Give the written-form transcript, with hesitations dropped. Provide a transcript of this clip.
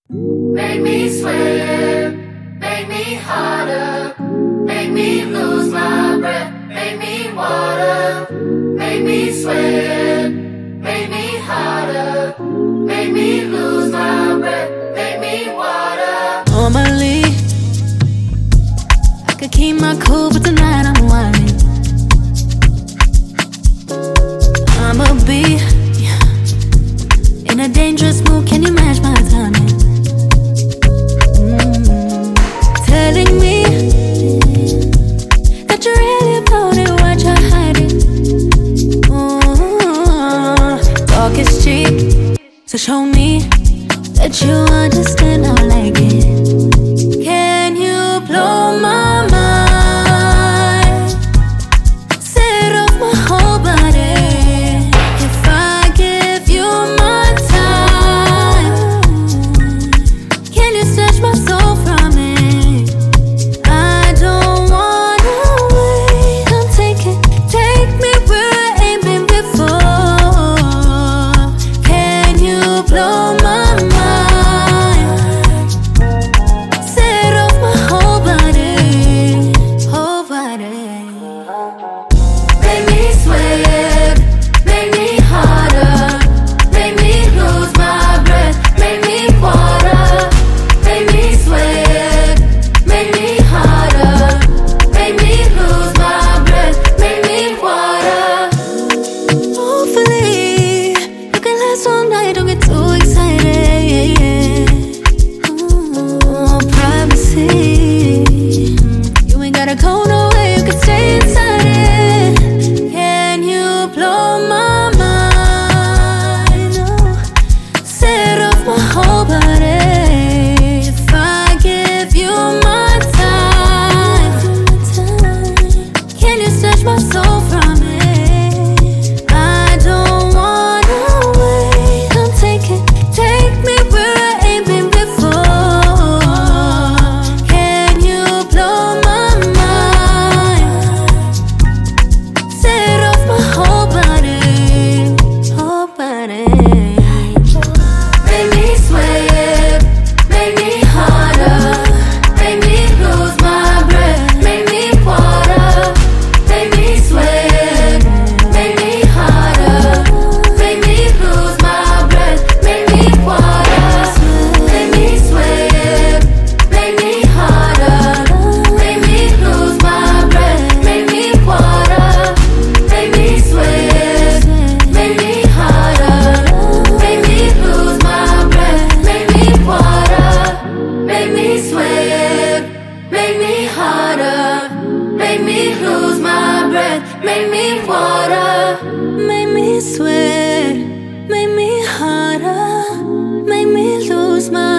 Make me sweat, make me harder, make me lose my breath, make me water, make me sweat, make me harder, make me lose my breath, make me water. Normally, I could keep my cool, but tonight I'm whining. I'ma be in a dangerous mood, can you match my timing? Telling me that you're really about it, what you're hiding. Talk is cheap, so show me that you understand, I like it. Can you blow my mind? Set off my whole body. If I give you my time, can you snatch my soul from me? I don't wanna wait. Come take me where I ain't been before. Can you blow my mind? Set off my whole body, whole body. Make me sweat, make me harder, make me lose my breath, make me water, make me sweat, make me harder, make me lose my breath, make me water. Hopefully, you can last all night, don't get too excited. Privacy, you ain't gotta go nowhere, you can stay inside it. Can you blow my mind? Oh, set off my whole body. If I give you my time, can you snatch my soul from me? I don't wanna wait. Come take me where I ain't been before. Can you blow my mind? Set off my whole body, whole body. Make me sweat, make me harder, make me lose my breath, make me water, make me sweat, make me harder, make me lose my breath, make me water, make me sweat, make me harder, make me lose my breath, make me water, make me sweat, make me harder, make me lose my breath, make me water, make me sweat, make me harder, make me lose my breath, make me water. Make me sweat, make me harder, make me lose my